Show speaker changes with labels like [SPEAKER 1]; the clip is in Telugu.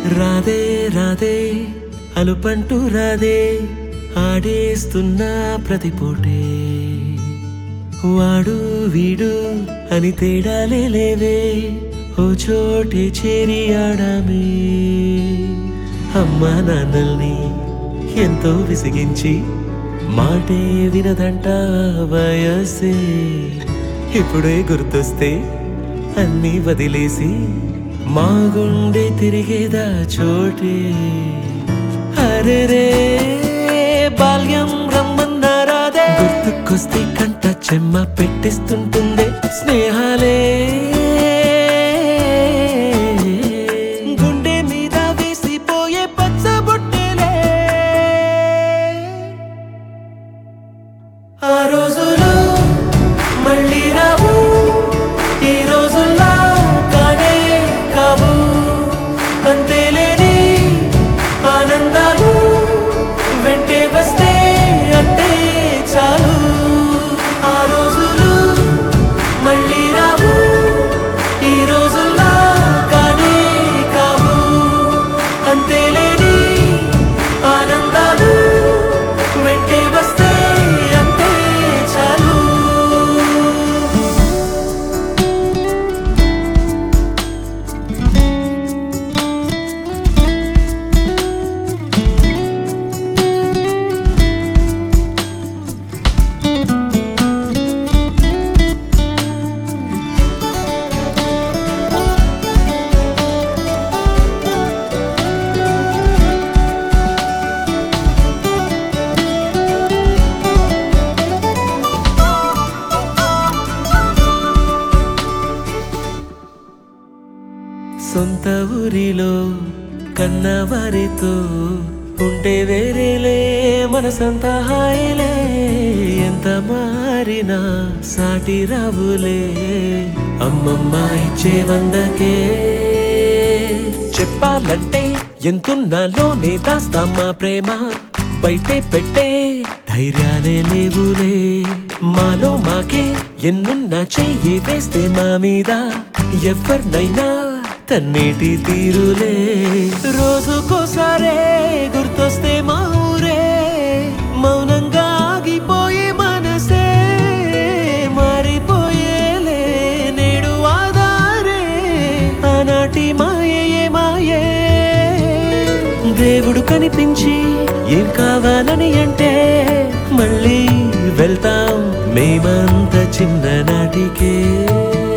[SPEAKER 1] రాదే రాదే అలుపంటూ రాదే ఆడేస్తున్నా ప్రతి పూటే వాడు వీడు అని తేడాలే లేవే ఓ చోటే చేరి ఆడామే అమ్మా నాన్నల్ని ఎంతో విసిగించి మాటే వినదంట వయసే ఇప్పుడే గుర్తొస్తే అన్నీ వదిలేసి మా గుండె తిరిగేదా చోటే అరెరే బాల్యం రమ్మన్నారాదే గుర్తుకొస్తే కంట చెమ్మ పెట్టిస్తుంటుందే స్నేహాలే గుండె మీద వేసిపోయే పచ్చబొట్టెలే ఆ రోజులు మళ్ళీ రావు ఈ రోజుల్లా కానే కావు అంతేలేని ఆనందాలు వెంటే వస్తే అంటే చాలు ఆ రోజులు మళ్ళీ రావు ఈ రోజుల్లా కానే కావు అంతేలేని ఆనందాలు వెంటే వస్తే అంటే చాలు సొంత ఊరిలో కన్నవారితో ఉంటే వేరేలే మనసంతా హాయిలే ఎంత మారినా సాటి రావులే అమ్మమ్మ ఇచ్చే వందకే చెప్పాలంటే ఎంతున్నాలోనే దాస్తామా ప్రేమ బయటే పెట్టే ధైర్యాలే లేవులే మాలో మాకే ఎన్నున్నా చెయ్యి వేస్తే మా మీద ఎవరినైనా తన్నేటి తీరులే రోజుకోసారే గుర్తొస్తే మా ఊరే మౌనంగా ఆగిపోయే మనసే మారిపోయేలే నేడు ఆధారే ఆనాటి మాయే మాయే దేవుడు కనిపించి ఏం కావాలని అంటే మళ్ళీ వెళ్తాం మేమంత చిన్ననాటికే